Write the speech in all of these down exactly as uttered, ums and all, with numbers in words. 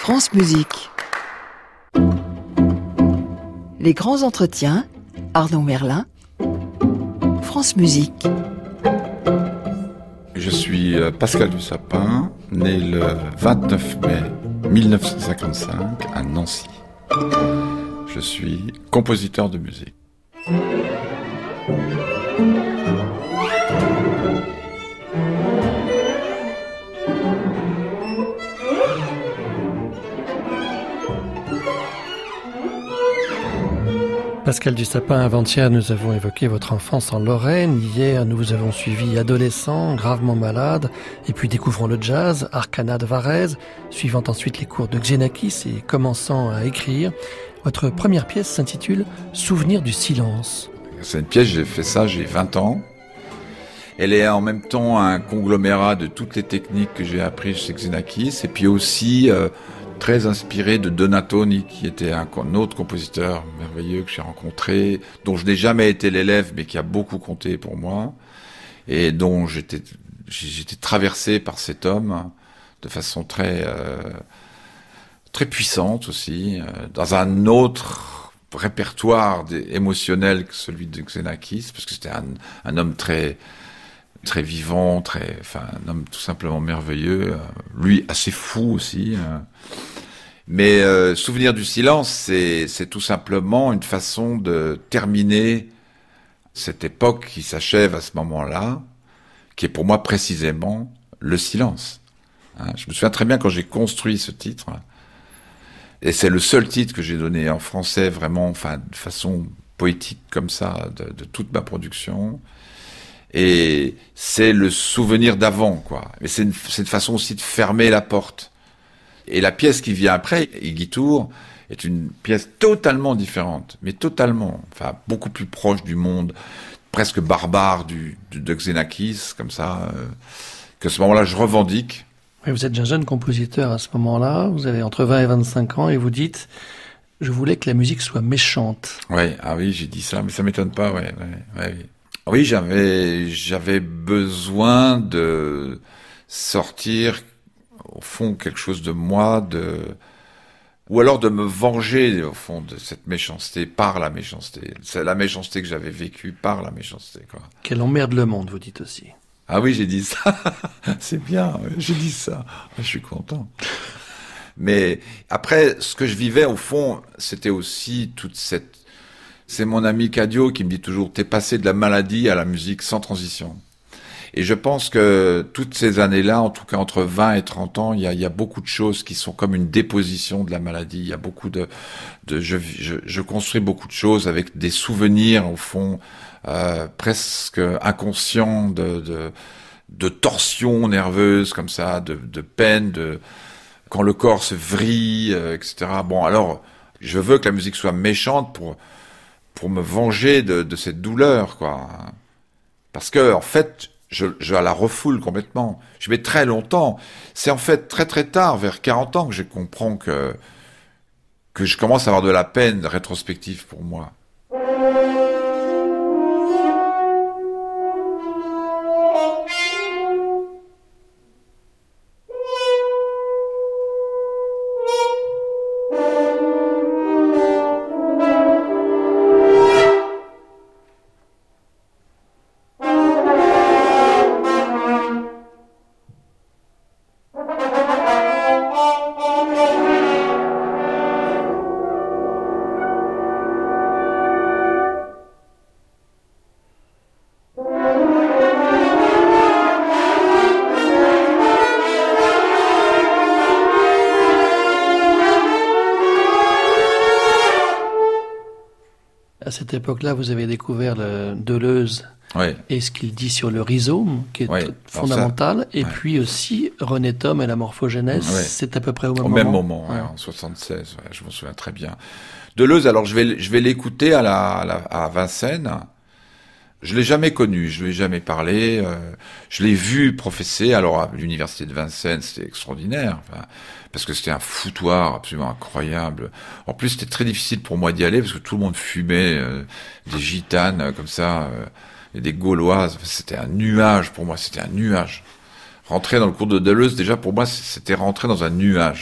France Musique. Les grands entretiens, Arnaud Merlin, France Musique. Je suis Pascal Dussapin, né le vingt-neuf mai mille neuf cent cinquante-cinq à Nancy. Je suis compositeur de musique. Pascal Dussapin, avant-hier, nous avons évoqué votre enfance en Lorraine. Hier, nous vous avons suivi adolescent, gravement malade, et puis découvrant le jazz, Arcana de Varèse, suivant ensuite les cours de Xenakis et commençant à écrire. Votre première pièce s'intitule « Souvenir du silence ». C'est une pièce, j'ai fait ça, j'ai vingt ans. Elle est en même temps un conglomérat de toutes les techniques que j'ai apprises chez Xenakis, et puis aussi euh, très inspiré de Donatoni, qui était un, un autre compositeur merveilleux que j'ai rencontré, dont je n'ai jamais été l'élève, mais qui a beaucoup compté pour moi, et dont j'étais, j'étais traversé par cet homme de façon très, euh, très puissante aussi, euh, dans un autre répertoire émotionnel que celui de Xenakis, parce que c'était un, un homme très, très vivant, très, enfin, un homme tout simplement merveilleux, euh, lui assez fou aussi. Euh. Mais euh, Souvenir du silence, c'est, c'est tout simplement une façon de terminer cette époque qui s'achève à ce moment-là, qui est pour moi précisément le silence. Hein. Je me souviens très bien quand j'ai construit ce titre, et c'est le seul titre que j'ai donné en français vraiment, enfin, de façon poétique comme ça, de, de toute ma production. Et c'est le souvenir d'avant, quoi. Mais c'est une, c'est une façon aussi de fermer la porte. Et la pièce qui vient après, Iggy Tour, est une pièce totalement différente, mais totalement, enfin, beaucoup plus proche du monde, presque barbare du, du de Xenakis, comme ça, euh, que ce moment-là, je revendique. Oui, vous êtes un jeune compositeur à ce moment-là, vous avez entre vingt et vingt-cinq ans, et vous dites « Je voulais que la musique soit méchante ». Oui, ah oui, j'ai dit ça, mais ça m'étonne pas, ouais, ouais, ouais. Oui, j'avais, j'avais besoin de sortir, au fond, quelque chose de moi, de, ou alors de me venger, au fond, de cette méchanceté, par la méchanceté. C'est la méchanceté que j'avais vécue par la méchanceté, quoi. Qu'elle emmerde le monde, vous dites aussi. Ah oui, j'ai dit ça. C'est bien, j'ai dit ça. Je suis content. Mais après, ce que je vivais, au fond, c'était aussi toute cette... C'est mon ami Cadio qui me dit toujours « T'es passé de la maladie à la musique sans transition ». Et je pense que toutes ces années-là, en tout cas entre vingt et trente ans, il y a, il y a beaucoup de choses qui sont comme une déposition de la maladie. Il y a beaucoup de... de je, je, je construis beaucoup de choses avec des souvenirs, au fond, euh, presque inconscients de, de, de torsions nerveuses comme ça, de, de peine, de, quand le corps se vrille, euh, et cetera. Bon, alors, je veux que la musique soit méchante pour... pour me venger de, de cette douleur, quoi. Parce que, en fait, je, je la refoule complètement. Je mets très longtemps. C'est en fait très très tard, vers quarante ans, que je comprends que, que je commence à avoir de la peine rétrospective pour moi. À cette époque-là, vous avez découvert le Deleuze oui. et ce qu'il dit sur le rhizome, qui est oui. fondamental, ça, et ouais. puis aussi René Thom et la morphogénèse, oui. c'est à peu près au même au moment. Au même moment, ouais. Ouais, en soixante-seize, ouais, je m'en souviens très bien. Deleuze, alors je vais, je vais l'écouter à, la, à, la, à Vincennes. Je l'ai jamais connu, je lui ai jamais parlé. Euh, je l'ai vu professer. Alors à l'université de Vincennes, c'était extraordinaire, enfin, parce que c'était un foutoir absolument incroyable. En plus, c'était très difficile pour moi d'y aller parce que tout le monde fumait, euh, des gitanes euh, comme ça, euh, et des gauloises. Enfin, c'était un nuage pour moi. C'était un nuage. Rentrer dans le cours de Deleuze, déjà pour moi, c'était rentrer dans un nuage.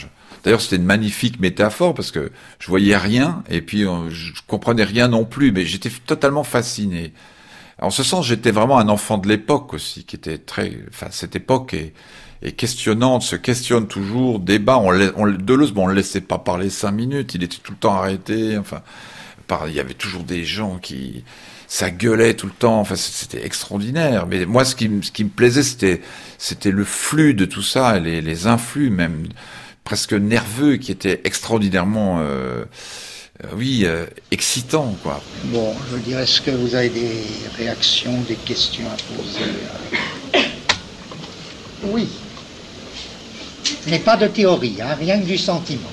D'ailleurs, c'était une magnifique métaphore parce que je voyais rien et puis euh, je comprenais rien non plus, mais j'étais totalement fasciné. En ce sens, j'étais vraiment un enfant de l'époque aussi, qui était très, enfin, cette époque est, est questionnante, se questionne toujours, débat. On, on Deleuze, bon, on le laissait pas parler cinq minutes, il était tout le temps arrêté. Enfin, par, il y avait toujours des gens qui, ça gueulait tout le temps. Enfin, c'était extraordinaire. Mais moi, ce qui, ce qui me plaisait, c'était, c'était le flux de tout ça, les, les influx même presque nerveux, qui étaient extraordinairement. Euh, Euh, oui, euh, excitant, quoi. Bon, je dirais, est-ce que vous avez des réactions, des questions à poser? Oui. Mais pas de théorie, hein, rien que du sentiment.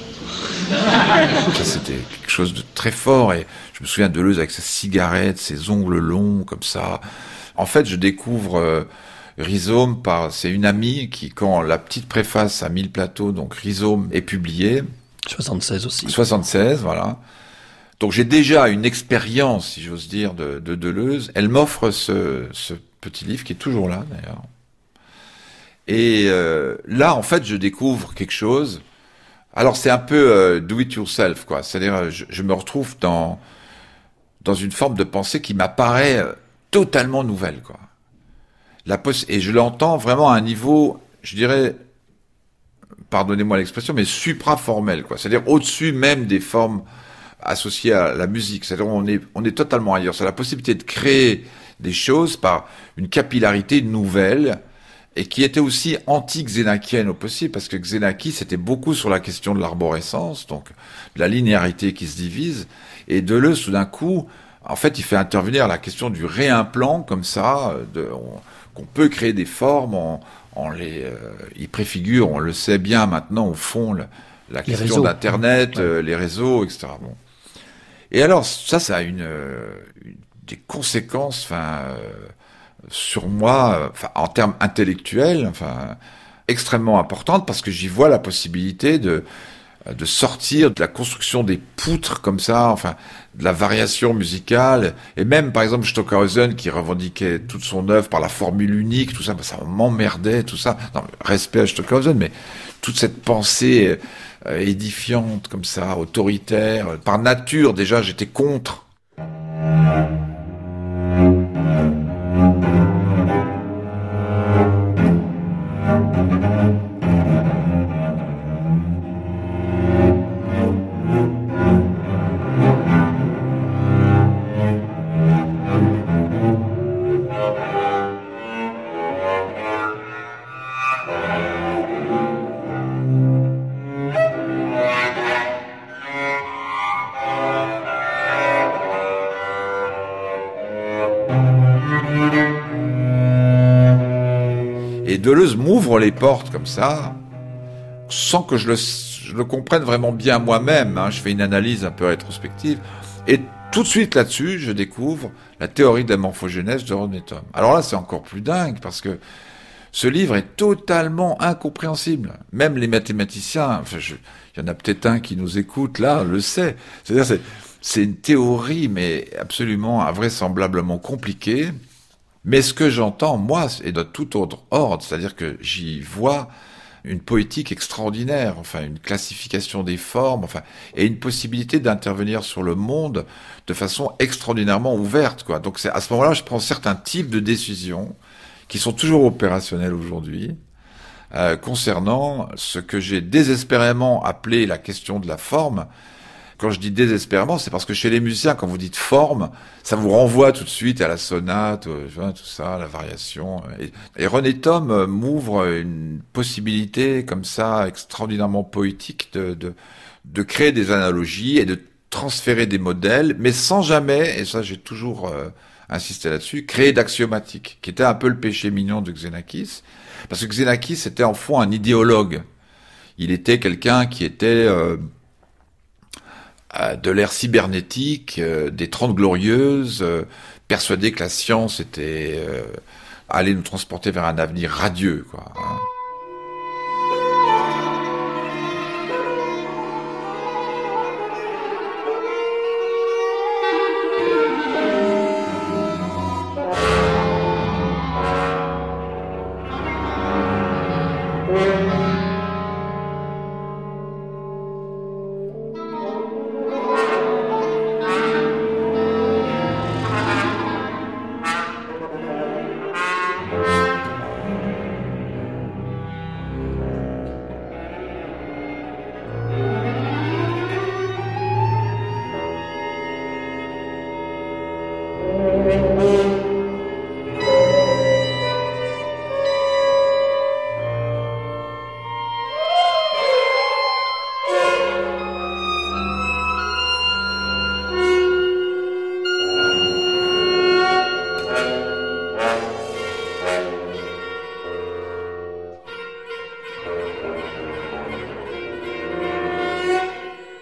Ça, c'était quelque chose de très fort, et je me souviens de Deleuze avec sa cigarette, ses ongles longs, comme ça. En fait, je découvre euh, Rhizome par... C'est une amie qui, quand la petite préface à Mille Plateaux, donc Rhizome, est publiée... soixante-seize aussi. soixante-seize, voilà. Donc j'ai déjà une expérience, si j'ose dire, de, de Deleuze. Elle m'offre ce, ce petit livre, qui est toujours là, d'ailleurs. Et euh, là, en fait, je découvre quelque chose. Alors, c'est un peu euh, do it yourself, quoi. C'est-à-dire, je, je me retrouve dans, dans une forme de pensée qui m'apparaît euh, totalement nouvelle, quoi. La poss- et je l'entends vraiment à un niveau, je dirais... pardonnez-moi l'expression, mais supra-formel, quoi. C'est-à-dire au-dessus même des formes associées à la musique. C'est-à-dire on est, on est totalement ailleurs. C'est la possibilité de créer des choses par une capillarité nouvelle et qui était aussi anti-xénakienne au possible, parce que Xénakis, c'était beaucoup sur la question de l'arborescence, donc de la linéarité qui se divise, et Deleuze, tout d'un coup, en fait, il fait intervenir la question du réimplant, comme ça, de, on, qu'on peut créer des formes en On les, euh, il préfigure, on le sait bien maintenant, au fond, le, la les question réseaux. d'Internet, Ouais. euh, les réseaux, et cetera. Bon. Et alors, ça, ça a une, euh, une des conséquences, enfin, euh, sur moi, enfin, en termes intellectuels, enfin, extrêmement importantes, parce que j'y vois la possibilité de de sortir de la construction des poutres comme ça, enfin, de la variation musicale, et même, par exemple, Stockhausen, qui revendiquait toute son œuvre par la formule unique, tout ça, ça m'emmerdait, tout ça. Non, respect à Stockhausen, mais toute cette pensée euh, édifiante, comme ça, autoritaire, par nature, déjà, j'étais contre. Et Deleuze m'ouvre les portes comme ça, sans que je le, je le comprenne vraiment bien moi-même. Hein. Je fais une analyse un peu rétrospective. Et tout de suite là-dessus, je découvre la théorie de la morphogénèse de René Thom. Alors là, c'est encore plus dingue, parce que ce livre est totalement incompréhensible. Même les mathématiciens, enfin, je, il y en a peut-être un qui nous écoute là, le sait. C'est-à-dire, c'est, c'est une théorie, mais absolument invraisemblablement compliquée. Mais ce que j'entends, moi, est de tout autre ordre, c'est-à-dire que j'y vois une poétique extraordinaire, enfin une classification des formes, enfin, et une possibilité d'intervenir sur le monde de façon extraordinairement ouverte, quoi. Donc c'est à ce moment-là, je prends certains types de décisions qui sont toujours opérationnelles aujourd'hui, euh, concernant ce que j'ai désespérément appelé la question de la forme. Quand je dis désespérément, c'est parce que chez les musiciens, quand vous dites forme, ça vous renvoie tout de suite à la sonate, tout ça, la variation. Et, et René Thom m'ouvre une possibilité comme ça, extraordinairement poétique, de, de, de créer des analogies et de transférer des modèles, mais sans jamais, et ça j'ai toujours euh, insisté là-dessus, créer d'axiomatiques, qui était un peu le péché mignon de Xénakis, parce que Xénakis était en fond un idéologue. Il était quelqu'un qui était... Euh, de l'ère cybernétique, euh, des Trente Glorieuses, euh, persuadé que la science était euh, allait nous transporter vers un avenir radieux, quoi. Hein.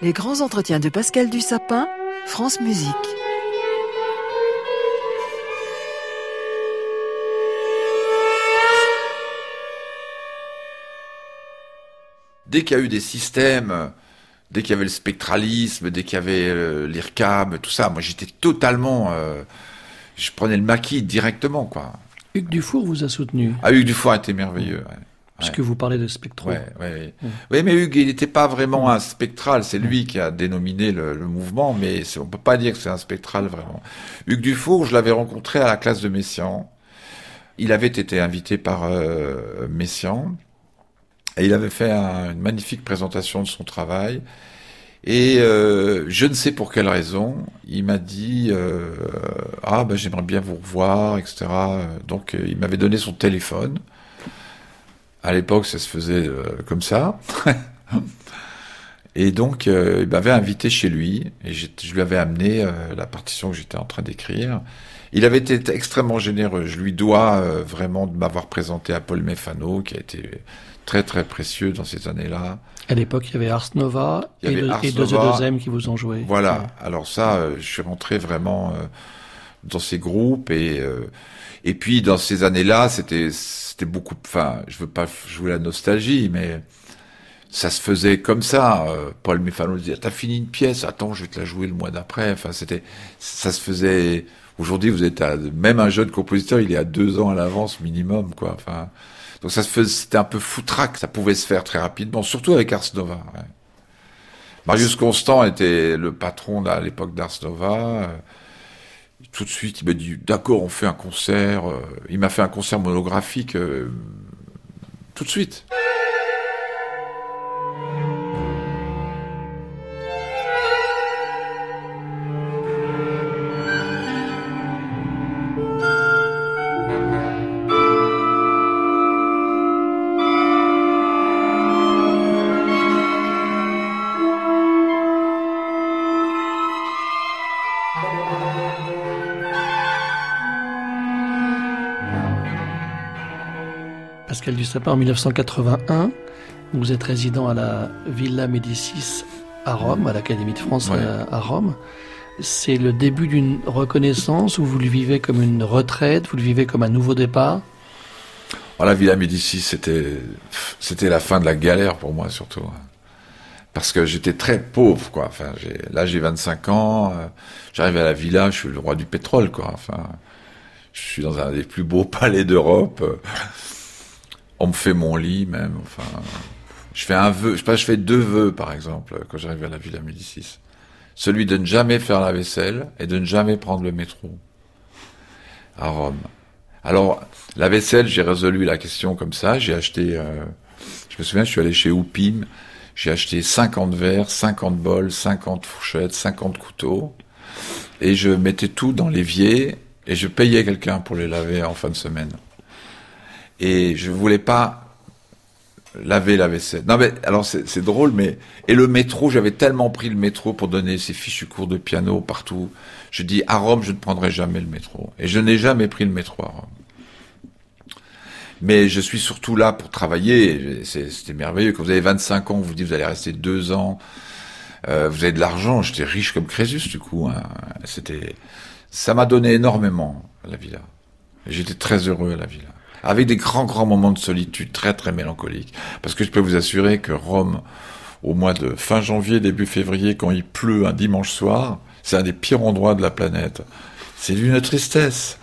Les grands entretiens de Pascal Dussapin, France Musique. Dès qu'il y a eu des systèmes, dès qu'il y avait le spectralisme, dès qu'il y avait euh, l'I R C A M, tout ça, moi j'étais totalement... Euh, je prenais le maquis directement, quoi. Hugues Dufour vous a soutenu. Ah, Hugues Dufour était merveilleux, ouais. Puisque ouais. vous parlez de spectro. Ouais, ouais, ouais. Mmh. Oui, mais Hugues, il n'était pas vraiment un spectral. C'est lui qui a dénominé le, le mouvement, mais c'est, on peut pas dire que c'est un spectral vraiment. Hugues Dufour, je l'avais rencontré à la classe de Messiaen. Il avait été invité par euh, Messiaen. Et il avait fait un, une magnifique présentation de son travail. Et euh, je ne sais pour quelle raison, il m'a dit euh, « Ah, ben j'aimerais bien vous revoir, et cetera » Donc euh, il m'avait donné son téléphone. À l'époque, ça se faisait euh, comme ça. Et donc, euh, il m'avait invité chez lui. Et je lui avais amené euh, la partition que j'étais en train d'écrire. Il avait été extrêmement généreux. Je lui dois euh, vraiment de m'avoir présenté à Paul Mefano, qui a été très très précieux dans ces années-là. À l'époque, il y avait Ars Nova il y et, avait de, Ars et deux Nova. E deux M qui vous ont joué. Voilà. Ouais. Alors ça, euh, je suis rentré vraiment euh, dans ces groupes et euh, et puis dans ces années-là, c'était c'était beaucoup. Enfin, je veux pas jouer la nostalgie, mais ça se faisait comme ça. Euh, Paul Mefano disait « T'as fini une pièce, attends, je vais te la jouer le mois d'après. » Enfin, c'était ça se faisait. Aujourd'hui, vous êtes à, même un jeune compositeur, il est à deux ans à l'avance minimum, quoi. Enfin, donc ça se faisait, c'était un peu foutraque, ça pouvait se faire très rapidement, surtout avec Ars Nova. Ouais. Marius Constant était le patron à l'époque d'Ars Nova. Euh, tout de suite, il m'a dit d'accord, on fait un concert. Euh, il m'a fait un concert monographique euh, tout de suite. Pascal Dussapin, en mille neuf cent quatre-vingt-un, vous êtes résident à la Villa Médicis à Rome, à l'Académie de France ouais. à, à Rome. C'est le début d'une reconnaissance où vous le vivez comme une retraite, vous le vivez comme un nouveau départ? Oh, la Villa Médicis, c'était, c'était la fin de la galère pour moi surtout. Parce que j'étais très pauvre, quoi. Enfin, j'ai, là, j'ai vingt-cinq ans, euh, j'arrive à la Villa, je suis le roi du pétrole, quoi. Enfin, je suis dans un des plus beaux palais d'Europe. Euh, on me fait mon lit, même. Enfin, je fais un vœu, je sais pas, je fais deux vœux, par exemple, quand j'arrive à la Villa Médicis. Celui de ne jamais faire la vaisselle et de ne jamais prendre le métro à Rome. Alors, la vaisselle, j'ai résolu la question comme ça. J'ai acheté, euh, je me souviens, je suis allé chez Oupim. J'ai acheté cinquante verres, cinquante bols, cinquante fourchettes, cinquante couteaux. Et je mettais tout dans l'évier et je payais quelqu'un pour les laver en fin de semaine. Et je voulais pas laver la vaisselle. Non mais, alors c'est, c'est drôle, mais... Et le métro, j'avais tellement pris le métro pour donner ces fichus cours de piano partout. Je dis, à Rome, je ne prendrai jamais le métro. Et je n'ai jamais pris le métro à Rome. Mais je suis surtout là pour travailler. C'est, c'était merveilleux. Quand vous avez vingt-cinq ans, vous vous dites, vous allez rester deux ans. Euh, vous avez de l'argent. J'étais riche comme Crésus, du coup. Hein. C'était, ça m'a donné énormément, la Villa. Et j'étais très heureux à la Villa. Avec des grands, grands moments de solitude très, très mélancoliques. Parce que je peux vous assurer que Rome, au mois de fin janvier, début février, quand il pleut un dimanche soir, c'est un des pires endroits de la planète. C'est d'une tristesse.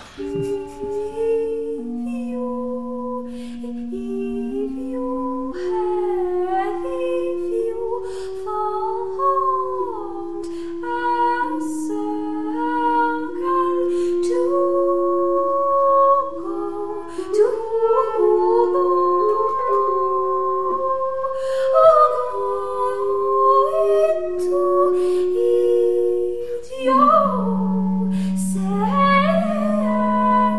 Say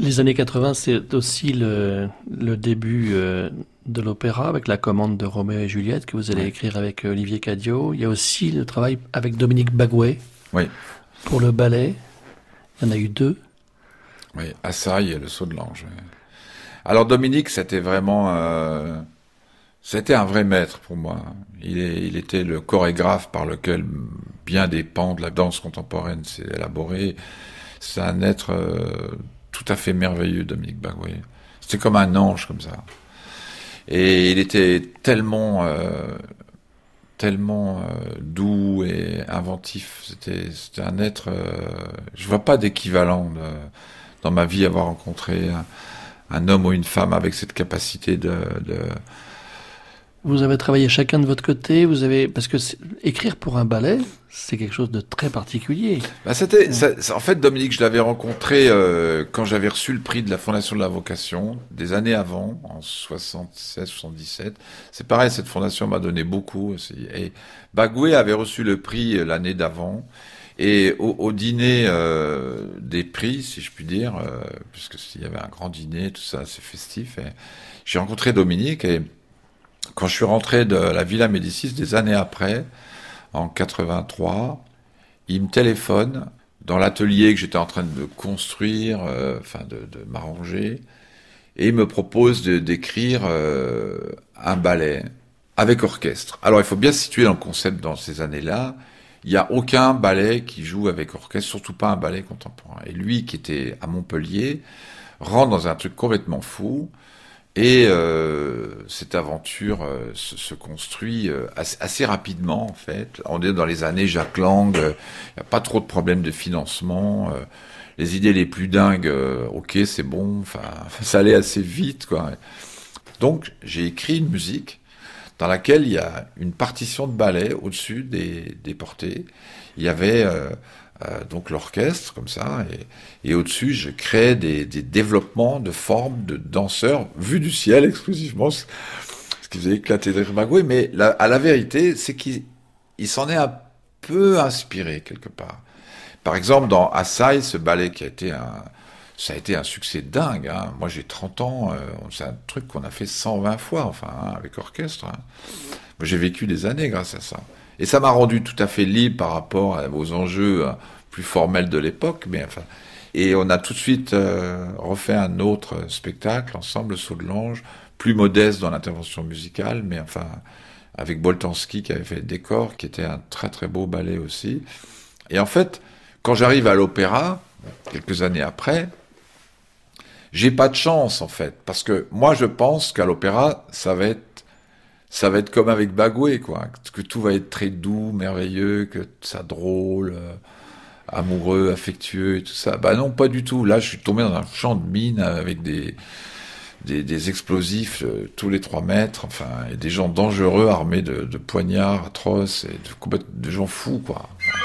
Les années quatre-vingts, c'est aussi le, le début euh, de l'opéra, avec la commande de Roméo et Juliette, que vous allez ouais. écrire avec Olivier Cadio. Il y a aussi le travail avec Dominique Bagoué oui. pour le ballet. Il y en a eu deux. Oui, Assailles et Le Saut de l'Ange. Alors Dominique, c'était vraiment... Euh, c'était un vrai maître pour moi. Il, est, il était le chorégraphe par lequel bien des pans de la danse contemporaine s'est élaboré. C'est un être euh, tout à fait merveilleux, Dominique Bagoué. C'était comme un ange, comme ça. Et il était tellement... Euh, tellement euh, doux et inventif. C'était, c'était un être... Euh, je vois pas d'équivalent de, dans ma vie avoir rencontré un, un homme ou une femme avec cette capacité de... de Vous avez travaillé chacun de votre côté, vous avez parce que écrire pour un ballet, c'est quelque chose de très particulier. Bah c'était, ouais. ça, ça, en fait, Dominique, je l'avais rencontré euh, quand j'avais reçu le prix de la Fondation de la Vocation des années avant, en soixante-seize soixante-dix-sept. C'est pareil, cette fondation m'a donné beaucoup aussi. Et Bagoué avait reçu le prix l'année d'avant. Et au, au dîner euh, des prix, si je puis dire, euh, puisque s'il y avait un grand dîner, tout ça, c'est festif. Et j'ai rencontré Dominique et quand je suis rentré de la Villa Médicis des années après, en quatre-vingt-trois, il me téléphone dans l'atelier que j'étais en train de construire, euh, enfin de, de m'arranger, et il me propose de, d'écrire euh, un ballet avec orchestre. Alors il faut bien se situer dans le concept dans ces années-là. Il n'y a aucun ballet qui joue avec orchestre, surtout pas un ballet contemporain. Et lui, qui était à Montpellier, rentre dans un truc complètement fou. Et euh, cette aventure euh, se, se construit euh, assez, assez rapidement, en fait. On est dans les années Jacques Lang, il euh, n'y a pas trop de problèmes de financement. Euh, les idées les plus dingues, euh, ok, c'est bon, enfin, ça allait assez vite, quoi. Donc, j'ai écrit une musique dans laquelle il y a une partition de ballet au-dessus des, des portées. Il y avait... Euh, Euh, donc l'orchestre, comme ça, et, et au-dessus, je crée des, des développements de formes de danseurs vus du ciel exclusivement, ce qui faisait éclater de rire Bagoué, mais la, à la vérité, c'est qu'il il s'en est un peu inspiré, quelque part. Par exemple, dans Assailles, ce ballet qui a été un... Ça a été un succès dingue, hein. Moi j'ai trente ans, euh, c'est un truc qu'on a fait cent vingt fois, enfin, hein, avec orchestre. Hein. Moi j'ai vécu des années grâce à ça. Et ça m'a rendu tout à fait libre par rapport aux enjeux euh, plus formels de l'époque. Mais enfin, et on a tout de suite euh, refait un autre spectacle ensemble, Le Saut de l'Ange, plus modeste dans l'intervention musicale, mais enfin avec Boltanski qui avait fait le décor, qui était un très très beau ballet aussi. Et en fait, quand j'arrive à l'opéra, quelques années après, j'ai pas de chance en fait, parce que moi je pense qu'à l'opéra, ça va être ça va être comme avec Bagoué, quoi, que tout va être très doux, merveilleux, que ça drôle, euh, amoureux, affectueux et tout ça. Bah non, pas du tout. Là, je suis tombé dans un champ de mine avec des des, des explosifs euh, tous les trois mètres, enfin, et des gens dangereux armés de, de poignards atroces et de, de gens fous, quoi.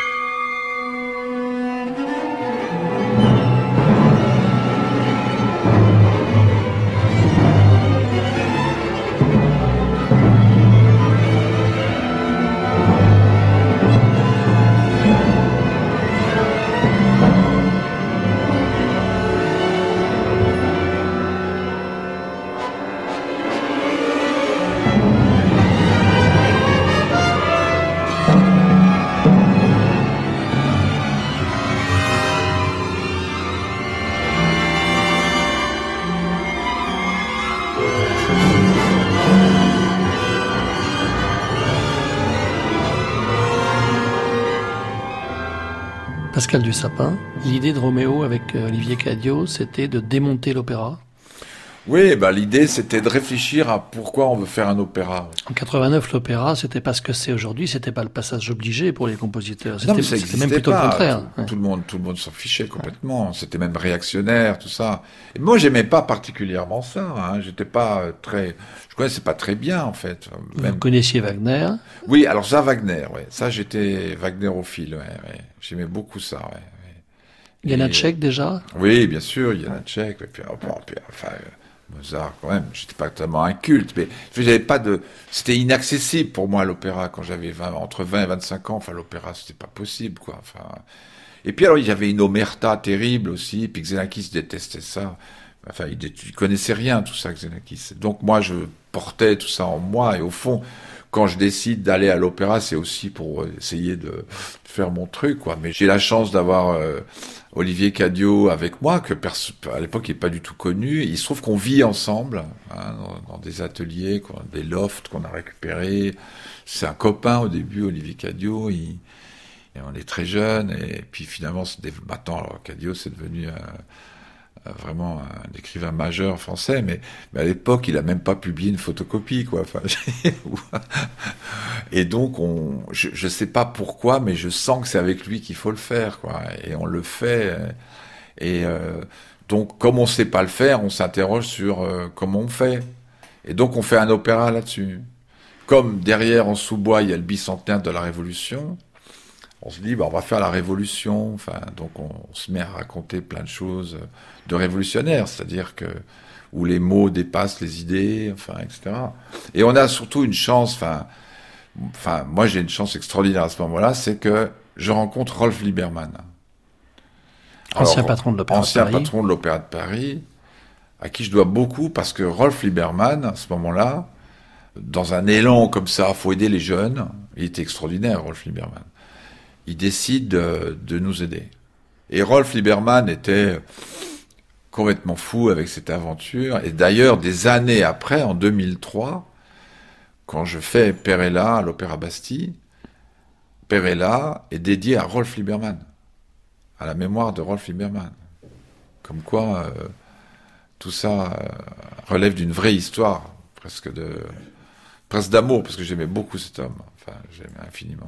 Pascal Dussapin, l'idée de Roméo avec Olivier Cadio, c'était de démonter l'opéra. Oui, bah, l'idée, c'était de réfléchir à pourquoi on veut faire un opéra. En quatre-vingt-neuf, l'opéra, c'était pas ce que c'est aujourd'hui, c'était pas le passage obligé pour les compositeurs. C'était, non, mais ça c'était même plutôt pas. le contraire. Tout, ouais. tout le monde, tout le monde s'en fichait complètement. Ouais. C'était même réactionnaire, tout ça. Et moi, j'aimais pas particulièrement ça, hein. J'étais pas très, je connaissais pas très bien, en fait. Même... Vous connaissiez Wagner? Oui, alors ça, Wagner, ouais. Ça, j'étais Wagnerophile, ouais, ouais. J'aimais beaucoup ça, ouais. ouais. Janacek, déjà? Oui, bien sûr, Janacek, et puis, bon, puis, enfin, Mozart, quand même, j'étais pas tellement un culte, mais j'avais pas de, c'était inaccessible pour moi l'opéra quand j'avais vingt, entre vingt et vingt-cinq ans. Enfin, l'opéra, c'était pas possible, quoi. Enfin, Et puis alors, il y avait une omerta terrible aussi, puis Xenakis détestait ça. Enfin, il ne connaissait rien, tout ça, Xenakis. Donc moi, je portais tout ça en moi, et au fond, quand je décide d'aller à l'opéra, c'est aussi pour essayer de faire mon truc, quoi. Mais j'ai la chance d'avoir euh, Olivier Cadio avec moi, que perso- à l'époque il n'est pas du tout connu. Il se trouve qu'on vit ensemble, hein, dans, dans des ateliers, quoi, des lofts qu'on a récupérés. C'est un copain au début, Olivier Cadio. Il, et on est très jeunes, et puis finalement, c'est des, maintenant, alors, Cadio, c'est devenu un, vraiment un écrivain majeur français, mais, mais à l'époque, il a même pas publié une photocopie, quoi. Enfin, et donc, on, je, je sais pas pourquoi, mais je sens que c'est avec lui qu'il faut le faire, quoi. Et on le fait. Et euh, donc, comme on sait pas le faire, on s'interroge sur euh, comment on fait. Et donc, on fait un opéra là-dessus. Comme derrière, en sous-bois, il y a le bicentenaire de la Révolution. On se dit, bah, on va faire la révolution. Enfin, donc on, on se met à raconter plein de choses de révolutionnaires, c'est-à-dire que où les mots dépassent les idées, enfin, et cetera. Et on a surtout une chance. Enfin, enfin, moi j'ai une chance extraordinaire à ce moment-là, c'est que je rencontre Rolf Liebermann, ancien Alors, patron de l'Opéra de Paris. Ancien patron de l'Opéra de Paris, à qui je dois beaucoup parce que Rolf Liebermann, à ce moment-là, dans un élan comme ça, faut aider les jeunes. Il était extraordinaire, Rolf Liebermann. Il décide de, de nous aider. Et Rolf Liebermann était complètement fou avec cette aventure. Et d'ailleurs, des années après, en deux mille trois, quand je fais Perella à l'Opéra Bastille, Perella est dédié à Rolf Liebermann, à la mémoire de Rolf Liebermann. Comme quoi, euh, tout ça euh, relève d'une vraie histoire, presque de, presque d'amour, parce que j'aimais beaucoup cet homme. Enfin, j'aimais infiniment.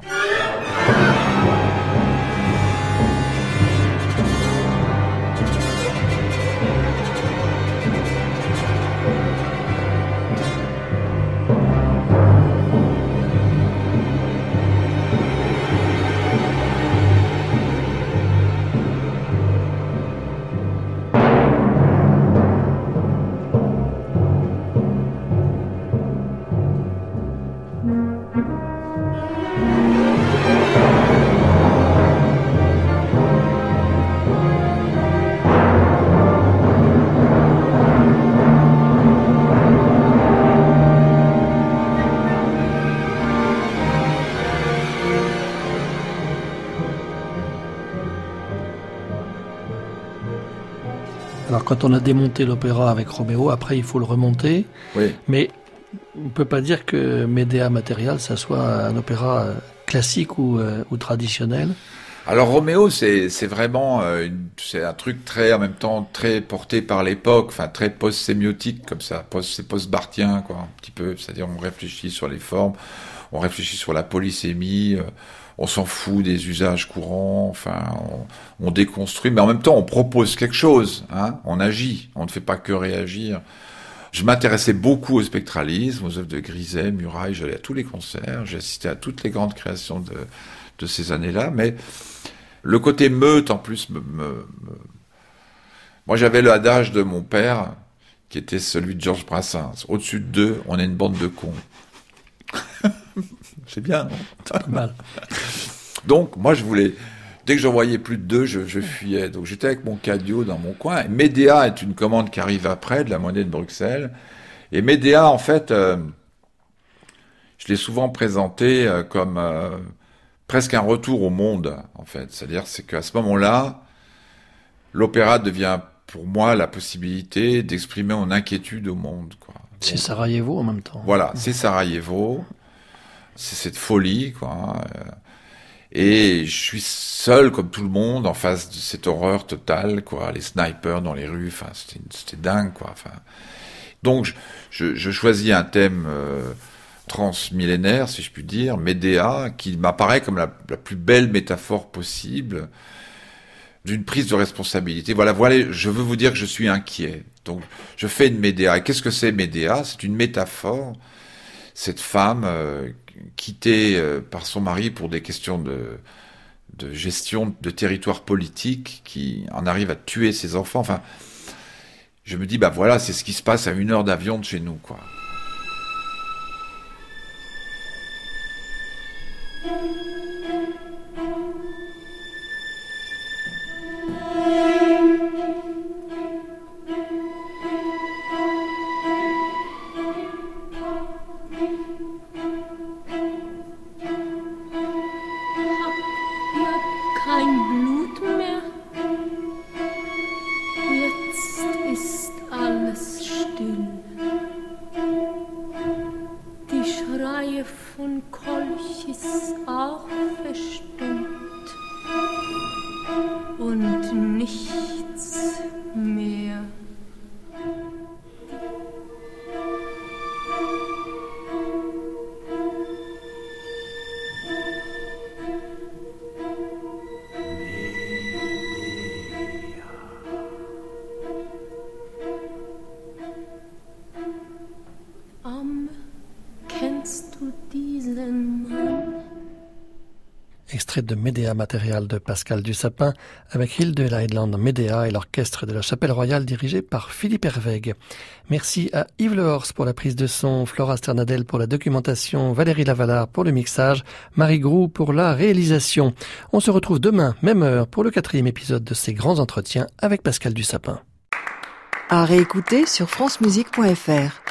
Alors quand on a démonté l'opéra avec Roméo, après il faut le remonter. Oui. Mais on ne peut pas dire que Médéa Material, ça soit un opéra classique ou, euh, ou traditionnel. Alors Roméo, c'est, c'est vraiment euh, une, c'est un truc très, en même temps, très porté par l'époque, enfin très post-sémiotique comme ça, post, c'est post-barthien, quoi, un petit peu. C'est-à-dire on réfléchit sur les formes, on réfléchit sur la polysémie, euh, on s'en fout des usages courants, enfin, on, on déconstruit, mais en même temps, on propose quelque chose, hein, on agit, on ne fait pas que réagir. Je m'intéressais beaucoup au spectralisme, aux œuvres de Griset, Murail, j'allais à tous les concerts, j'ai assisté à toutes les grandes créations de, de ces années-là, mais le côté meute, en plus, me, me, me... moi j'avais le adage de mon père, qui était celui de Georges Brassens, au-dessus de deux, on est une bande de cons. C'est bien, non? Pas mal. Donc, moi, je voulais... Dès que j'en voyais plus de deux, je, je fuyais. Donc, j'étais avec mon Cadio dans mon coin. Et Médéa est une commande qui arrive après, de la Monnaie de Bruxelles. Et Médéa, en fait, euh, je l'ai souvent présenté euh, comme euh, presque un retour au monde, en fait. C'est-à-dire, c'est qu'à ce moment-là, l'opéra devient, pour moi, la possibilité d'exprimer mon inquiétude au monde, quoi. C'est Donc, Sarajevo en même temps. Voilà, c'est Sarajevo. C'est cette folie, quoi. Et je suis seul, comme tout le monde, en face de cette horreur totale, quoi. Les snipers dans les rues, enfin, c'était, c'était dingue, quoi. Enfin, donc, je, je, je choisis un thème euh, transmillénaire, si je puis dire, Médéa, qui m'apparaît comme la, la plus belle métaphore possible d'une prise de responsabilité. Voilà, voilà, je veux vous dire que je suis inquiet. Donc, je fais une Médéa. Et qu'est-ce que c'est Médéa? C'est une métaphore. Cette femme euh, quittée euh, par son mari pour des questions de, de gestion de territoire politique, qui en arrive à tuer ses enfants. Enfin, je me dis, bah voilà, c'est ce qui se passe à une heure d'avion de chez nous, quoi. und nichts mehr. Am, kennst du diesen Mann? Extrait de Médéa Matérial de Pascal Dussapin avec Hilde Leidland Médéa et l'orchestre de la Chapelle Royale dirigé par Philippe Hervègue. Merci à Yves Lehorst pour la prise de son, Flora Sternadel pour la documentation, Valérie Lavalard pour le mixage, Marie Groux pour la réalisation. On se retrouve demain, même heure, pour le quatrième épisode de ces grands entretiens avec Pascal Dussapin. À réécouter sur francemusique point f r.